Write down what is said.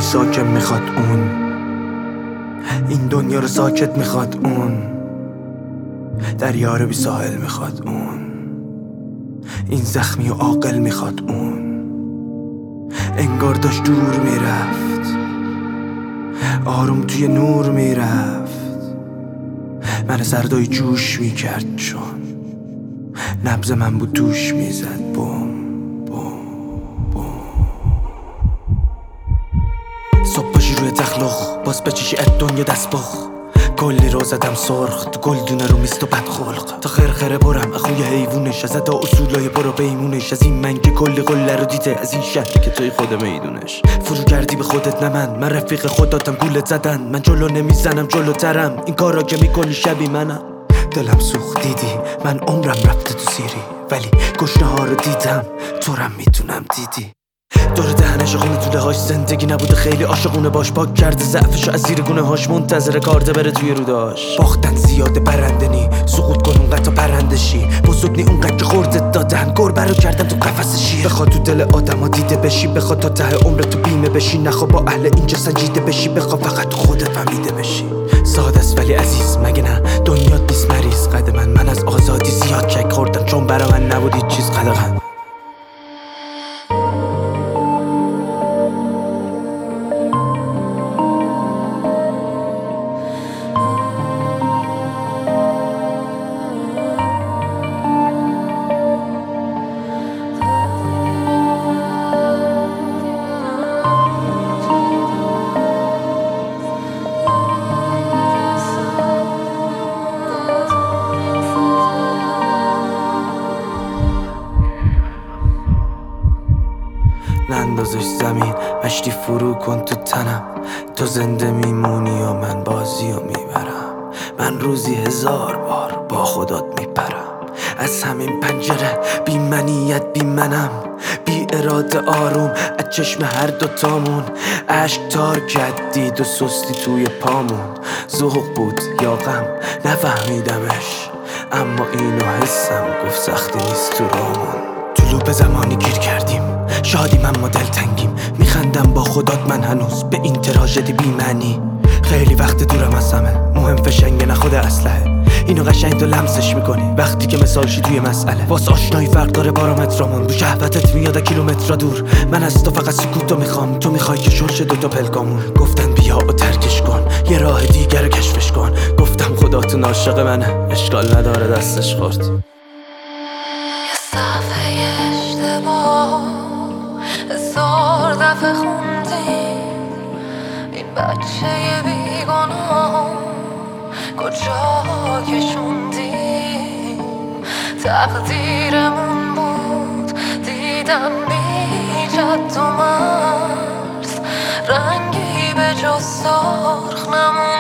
بی ساکن میخواد اون، این دنیا رو ساکت میخواد اون، دریا رو بی ساحل میخواد اون، این زخمی و عاقل میخواد اون. انگار داشت دور میرفت، آروم توی نور میرفت، من سردای جوش میکرد چون نبض من بود دوش میزد بوم بوم بوم. صبح باشی روی تخلق باز بچشی اد دنیا دست بخ، کلی رو زدم سرخ تو گلدونه رو میست و بد خلق، تا خرخره برم اخوی حیوونش، از ادا اصولای برو بیمونش، از این من که کلی قله رو دیده، از این شهری که توی خود میدونش. فرو کردی به خودت نه من رفیق خوداتم گولت زدن، من جلو نمیزنم جلوترم، این کارا که میکنی شبی منم. دلم سوخت دیدی من عمرم رفته تو سیری، ولی گشنه ها رو دیدم تورم میتونم دیدی. دور دهنش خونه طوله هاش زندگی نبوده خیلی عاشقونه باش، پاک کرده ضعفشو از زیر گونه هاش، منتظر کارده بره توی روداش. باختن زیاده برندنی سقوط کن اونقدر تا پرنده شی، بزرگنی اونقدر که خوردت دادن گربه رو کردن تو قفس شیر. بخواد تو دل آدم ها دیده بشی، بخواد تا ته عمر تو بیمه بشی، نخوا با اهل اینجا سنجیده بشی، بخواد فقط تو خودت فهمیده بشی. ساده است ولی عزیز مگه نه دنیات نیست مریض قد من از آزادی زیاد چک خوردم، چون برا من نبود هیچ چیز قدغن. نندازش زمین مشتی فرو کن تو تنم، تو زنده میمونی و من بازی رو میبرم. من روزی 1000 بار با خودت میپرم، از همین پنجره بی منیت بی منم، بی اراده آروم از چشم هر دوتامون، عشق تار کردید و سستی توی پامون. ذوق بود یا غم نفهمیدمش، اما اینو حسم گفت سختی نیست تو رامون. تو لوپ زمانی گیر کردیم شادیم اما دلتنگیم، میخندم با خودات من هنوز به این تراژدی بی معنی. خیلی وقت دورم از همه مهم فشنگ نه خود اسلحه، اینو قشنگ تو لمسش میکنی وقتی که مثال شی توی مسئله. واس آشنایی فرق داره بارامترامون، رو شهوتت میاد کیلومتر دور، من از تو فقط سکوتو میخوام، تو میخوای که شرش دوتا پلکامون. گفتن بیا و ترکش کن یه راه دیگر رو کشفش کن، گفتم خداتون عاشق منه اشکال نداره دستش خورد. صفحه اشتباه 1000 دفعه خوندیم، این بچه بیگناه کجا کشوندیم. تقدیرمون بود دیدن بی جد و مرز، رنگی به جز سرخ نمون.